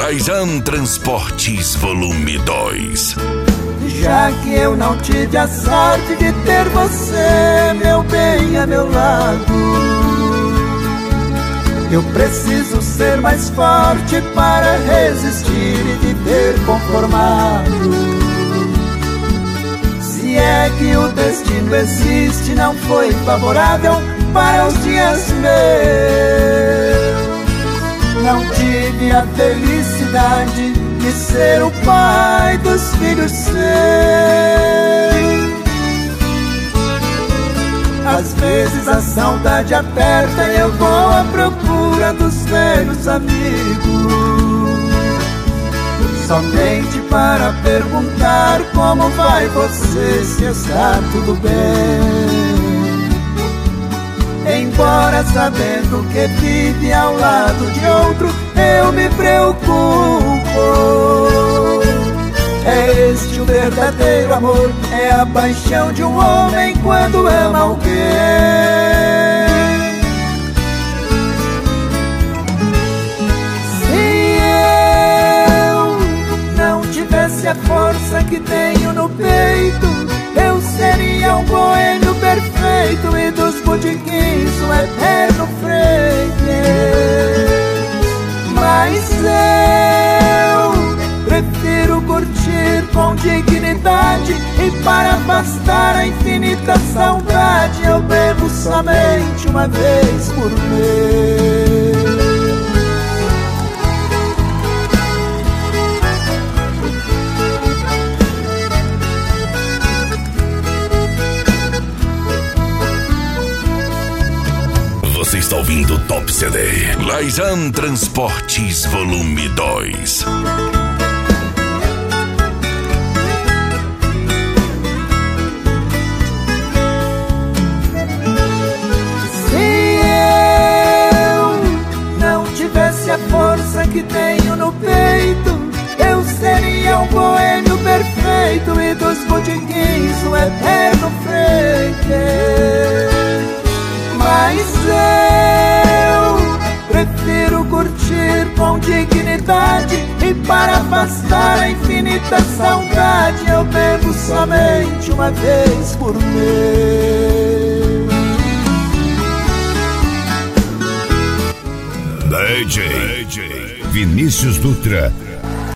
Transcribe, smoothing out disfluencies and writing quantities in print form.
Laisan Transportes Volume 2. Já que eu não tive a sorte de ter você, meu bem, a meu lado, eu preciso ser mais forte para resistir e viver conformado. Se é que o destino existe, não foi favorável para os dias meus. Não tive a felicidade de ser o pai dos filhos seus. Às vezes a saudade aperta e eu vou à procura dos velhos amigos, somente para perguntar como vai você, se está tudo bem. Embora sabendo que vive ao lado de outro, eu me preocupo. É este o verdadeiro amor, é a paixão de um homem quando ama alguém. Se eu não tivesse a força que tenho no peito, eu seria um boêmio perfeito e dos botiquins um eterno freguês. Mas eu prefiro curtir com dignidade, e para afastar a infinita saudade eu bebo somente uma vez por mês. Você está ouvindo Top CD Laisan Transportes Volume 2. Se eu não tivesse a força que tenho no peito, eu seria um boêmio perfeito e dos botiquins um eterno freguês. Mas eu prefiro curtir com dignidade, e para afastar a infinita saudade eu bebo somente uma vez por mês. DJ Vinícius Dutra,